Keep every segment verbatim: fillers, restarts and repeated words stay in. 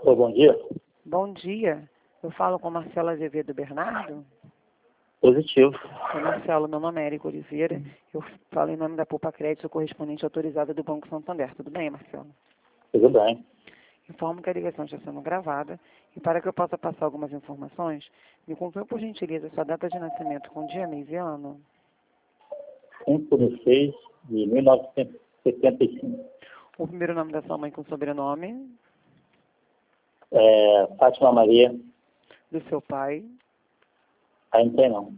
Ô, bom dia. Bom dia. Eu falo com Marcelo Azevedo Bernardo. Positivo. Oi, Marcelo, meu nome é Érico Oliveira. Eu falo em nome da Poupa Crédito, correspondente autorizada do Banco Santander. Tudo bem, Marcelo? Tudo bem. Informo que a ligação está sendo gravada e para que eu possa passar algumas informações, me confirme por gentileza sua data de nascimento com dia, mês e ano. cinco de seis de mil novecentos e setenta e cinco. O primeiro nome da sua mãe com sobrenome, É, Fátima Maria. do seu pai. Ainda tem não.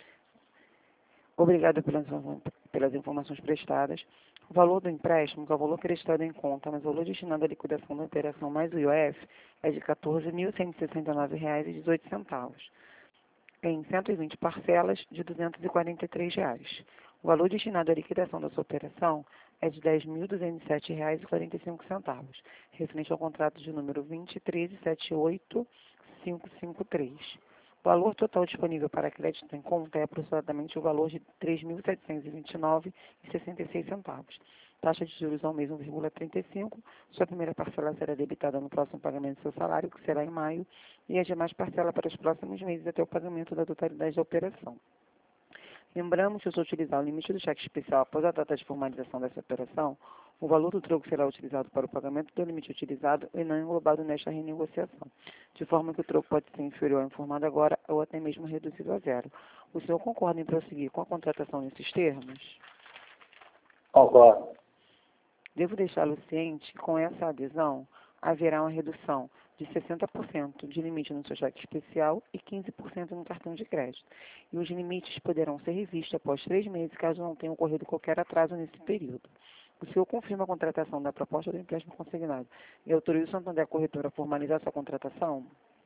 Obrigado pelas, pelas informações prestadas. O valor do empréstimo, que é o valor acreditado em conta, mas o valor destinado à liquidação da operação mais o I O F é de quatorze mil cento e sessenta e nove reais e dezoito centavos, em cento e vinte parcelas de duzentos e quarenta e três reais. O valor destinado à liquidação dessa operação é de dez mil duzentos e sete reais e quarenta e cinco centavos, referente ao contrato de número vinte treze sete oito cinco cinco três. O valor total disponível para crédito em conta é aproximadamente o valor de três mil setecentos e vinte e nove reais e sessenta e seis centavos. Taxa de juros ao mês um vírgula trinta e cinco. Sua primeira parcela será debitada no próximo pagamento do seu salário, que será em maio, e as demais parcelas para os próximos meses até o pagamento da totalidade da operação. Lembramos que, se utilizar o limite do cheque especial após a data de formalização dessa operação, o valor do troco será utilizado para o pagamento do limite utilizado e não englobado nesta renegociação, de forma que o troco pode ser inferior ao informado agora ou até mesmo reduzido a zero. O senhor concorda em prosseguir com a contratação nesses termos? Concordo. Devo deixá-lo ciente que, com essa adesão, haverá uma redução de sessenta por cento de limite no seu cheque especial e quinze por cento no cartão de crédito. E os limites poderão ser revistos após três meses, caso não tenha ocorrido qualquer atraso nesse período. O senhor confirma a contratação da proposta do empréstimo consignado e autoriza o Santander Corretora a formalizar sua contratação?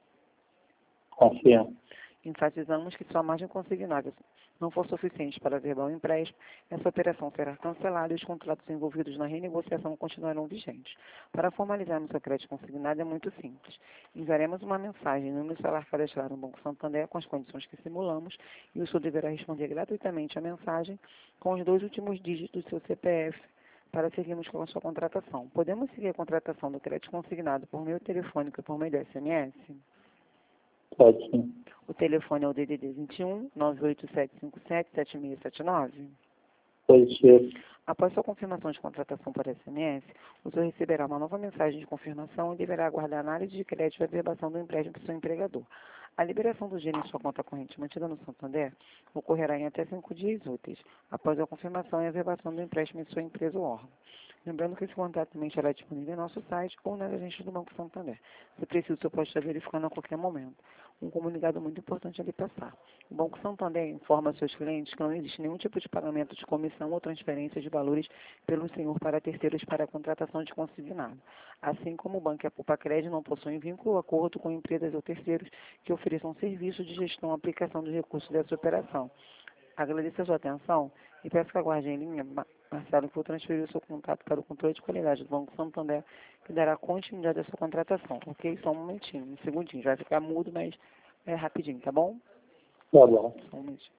Confirmo. Enfatizamos que se sua margem consignada não for suficiente para verbar o empréstimo, essa operação será cancelada e os contratos envolvidos na renegociação continuarão vigentes. Para formalizarmos seu crédito consignado é muito simples. Enviaremos uma mensagem no número celular cadastrado no Banco Santander com as condições que simulamos e o senhor deverá responder gratuitamente a mensagem com os dois últimos dígitos do seu C P F para seguirmos com a sua contratação. Podemos seguir a contratação do crédito consignado por meio telefônico e por meio do S M S? Pode sim. O telefone é o D D D vinte e um, nove oito sete cinco sete, sete seis sete nove. Positivo. Após sua confirmação de contratação por S M S, o senhor receberá uma nova mensagem de confirmação e deverá aguardar a análise de crédito e a verbação do empréstimo do seu empregador. A liberação do dinheiro em sua conta corrente mantida no Santander ocorrerá em até cinco dias úteis, após a confirmação e a verbação do empréstimo em sua empresa ou órgão. Lembrando que esse contrato também estará disponível em nosso site ou nas agências do Banco Santander. Se preciso, o senhor pode estar verificando a qualquer momento. Um comunicado muito importante a lhe passar. O Banco Santander informa seus clientes que não existe nenhum tipo de pagamento de comissão ou transferência de valores pelo senhor para terceiros para a contratação de consignado. Assim como o banco e a Poupa Crédito não possuem vínculo ou acordo com empresas ou terceiros que ofereçam serviço de gestão ou aplicação dos recursos dessa operação. Agradeço a sua atenção e peço que aguarde em linha, Marcelo, que vou transferir o seu contato para o controle de qualidade do Banco Santander, que dará continuidade à sua contratação. Ok? Só um momentinho, um segundinho. Vai ficar mudo, mas é rapidinho, tá bom? Tá bom. Só um momentinho.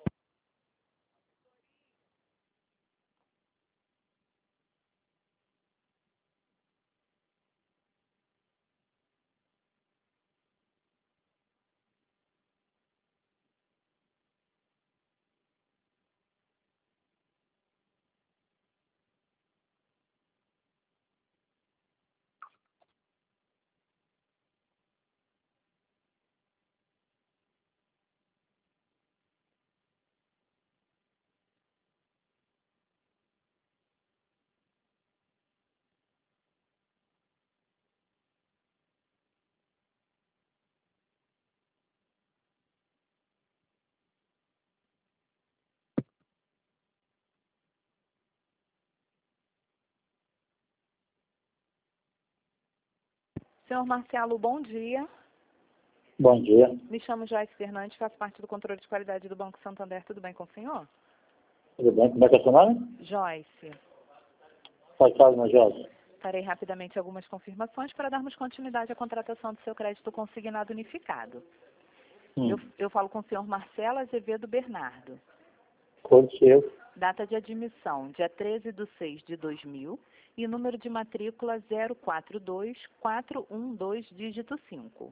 Senhor Marcelo, bom dia. Bom dia. Me chamo Joyce Fernandes, faço parte do controle de qualidade do Banco Santander. Tudo bem com o senhor? Tudo bem? Como é que é seu nome? Joyce. Faz caso, meu Jorge. Farei rapidamente algumas confirmações para darmos continuidade à contratação do seu crédito consignado unificado. Hum. Eu, eu falo com o senhor Marcelo Azevedo Bernardo. Positivo. Data de admissão, dia treze de seis de dois mil. e número de matrícula zero quatro dois quatro um dois, dígito cinco.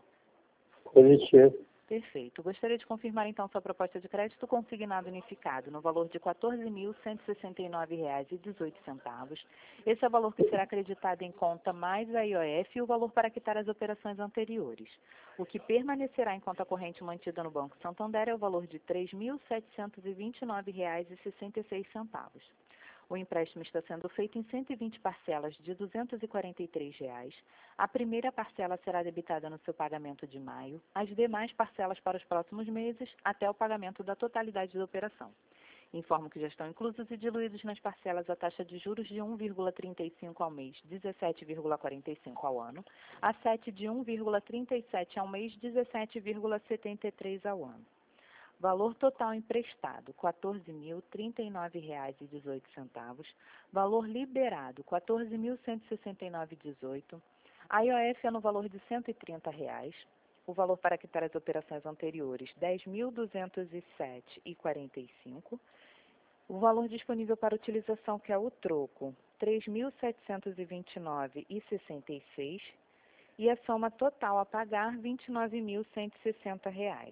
Positivo. Perfeito. Gostaria de confirmar, então, sua proposta de crédito consignado unificado no valor de quatorze mil cento e sessenta e nove reais e dezoito centavos. Esse é o valor que será acreditado em conta mais a I O F e o valor para quitar as operações anteriores. O que permanecerá em conta corrente mantida no Banco Santander é o valor de três mil setecentos e vinte e nove reais e sessenta e seis centavos. O empréstimo está sendo feito em cento e vinte parcelas de duzentos e quarenta e três reais. A primeira parcela será debitada no seu pagamento de maio, as demais parcelas para os próximos meses, até o pagamento da totalidade da operação. Informo que já estão inclusos e diluídos nas parcelas a taxa de juros de um vírgula trinta e cinco ao mês, dezessete vírgula quarenta e cinco ao ano, a sete de um vírgula trinta e sete ao mês, dezessete vírgula setenta e três ao ano. Valor total emprestado, quatorze mil trinta e nove reais e dezoito centavos. Valor liberado, quatorze mil cento e sessenta e nove reais e dezoito centavos. A I O F é no valor de cento e trinta reais. O valor para quitar as operações anteriores, dez mil duzentos e sete reais e quarenta e cinco centavos. O valor disponível para utilização, que é o troco, três mil setecentos e vinte e nove reais e sessenta e seis centavos. E a soma total a pagar, vinte e nove mil cento e sessenta reais.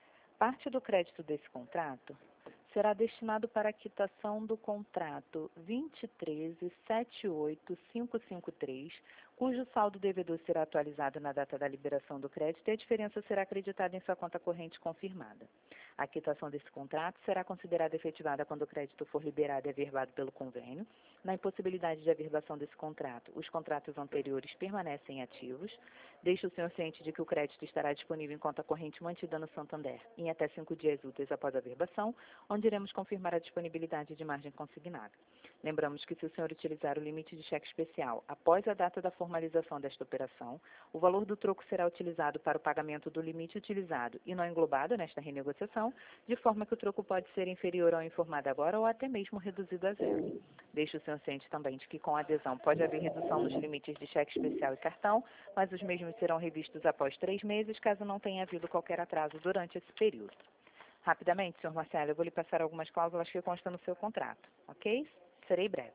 Parte do crédito desse contrato será destinado para a quitação do contrato vinte e três sete oito cinco cinco três, cujo saldo devedor será atualizado na data da liberação do crédito e a diferença será acreditada em sua conta corrente confirmada. A quitação desse contrato será considerada efetivada quando o crédito for liberado e averbado pelo convênio. Na impossibilidade de averbação desse contrato, os contratos anteriores permanecem ativos. Deixe o senhor ciente de que o crédito estará disponível em conta corrente mantida no Santander em até cinco dias úteis após a averbação, onde iremos confirmar a disponibilidade de margem consignada. Lembramos que, se o senhor utilizar o limite de cheque especial após a data da formalização desta operação, o valor do troco será utilizado para o pagamento do limite utilizado e não englobado nesta renegociação, de forma que o troco pode ser inferior ao informado agora ou até mesmo reduzido a zero. Deixe o senhor ciente também de que, com a adesão, pode haver redução nos limites de cheque especial e cartão, mas os mesmos serão revistos após três meses, caso não tenha havido qualquer atraso durante esse período. Rapidamente, senhor Marcelo, eu vou lhe passar algumas cláusulas que constam no seu contrato, ok? Serei breve.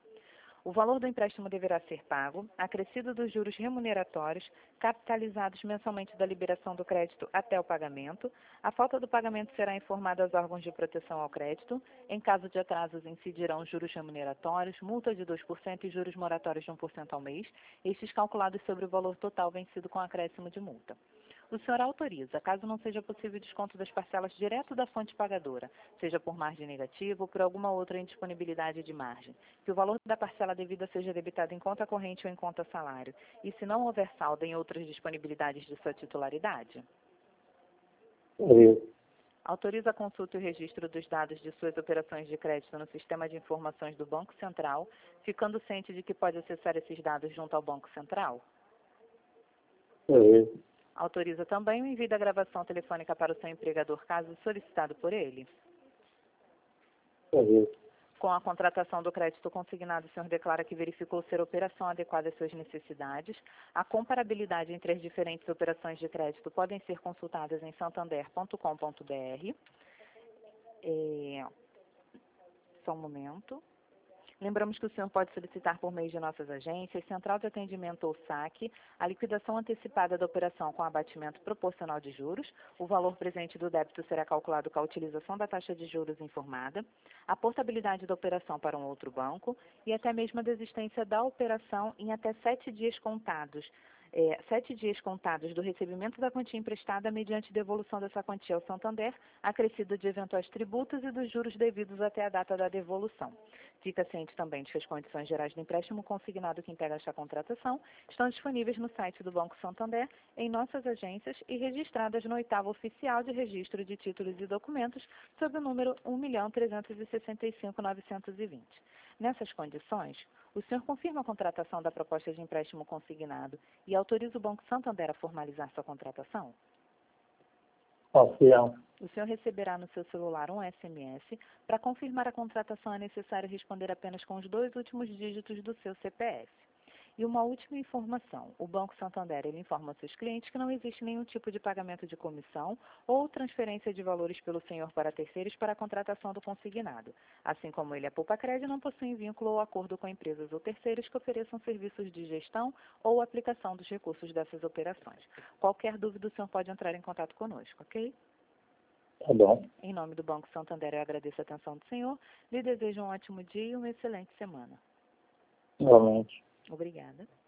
O valor do empréstimo deverá ser pago, acrescido dos juros remuneratórios, capitalizados mensalmente da liberação do crédito até o pagamento. A falta do pagamento será informada aos órgãos de proteção ao crédito. Em caso de atrasos, incidirão juros remuneratórios, multa de dois por cento e juros moratórios de um por cento ao mês, estes calculados sobre o valor total vencido com acréscimo de multa. O senhor autoriza, caso não seja possível o desconto das parcelas direto da fonte pagadora, seja por margem negativa ou por alguma outra indisponibilidade de margem, que o valor da parcela devida seja debitado em conta corrente ou em conta salário, e se não houver saldo em outras disponibilidades de sua titularidade? Sim. Autoriza a consulta e o registro dos dados de suas operações de crédito no Sistema de Informações do Banco Central, ficando ciente de que pode acessar esses dados junto ao Banco Central? Sim. Autoriza também o envio da gravação telefônica para o seu empregador, caso solicitado por ele? Sim. Com a contratação do crédito consignado, o senhor declara que verificou ser a operação adequada às suas necessidades. A comparabilidade entre as diferentes operações de crédito podem ser consultadas em santander ponto com ponto br. É... Só um momento. Lembramos que o senhor pode solicitar por meio de nossas agências, Central de Atendimento ou saque, a liquidação antecipada da operação com abatimento proporcional de juros. O valor presente do débito será calculado com a utilização da taxa de juros informada, a portabilidade da operação para um outro banco e até mesmo a desistência da operação em até sete dias contados. É, sete dias contados do recebimento da quantia emprestada mediante devolução dessa quantia ao Santander, acrescido de eventuais tributos e dos juros devidos até a data da devolução. Fica ciente também de que as condições gerais do empréstimo consignado que integra esta contratação estão disponíveis no site do Banco Santander, em nossas agências e registradas no oitavo oficial de registro de títulos e documentos, sob o número um milhão trezentos e sessenta e cinco mil novecentos e vinte. Nessas condições, o senhor confirma a contratação da proposta de empréstimo consignado e autoriza o Banco Santander a formalizar sua contratação? Confirmo. O senhor receberá no seu celular um S M S. Para confirmar a contratação é necessário responder apenas com os dois últimos dígitos do seu C P F. E uma última informação, o Banco Santander ele informa aos seus clientes que não existe nenhum tipo de pagamento de comissão ou transferência de valores pelo senhor para terceiros para a contratação do consignado. Assim como ele, a Poupa-Cred não possui vínculo ou acordo com empresas ou terceiros que ofereçam serviços de gestão ou aplicação dos recursos dessas operações. Qualquer dúvida, o senhor pode entrar em contato conosco, ok? Tá bom. Em nome do Banco Santander, eu agradeço a atenção do senhor, lhe desejo um ótimo dia e uma excelente semana. Igualmente. Obrigada.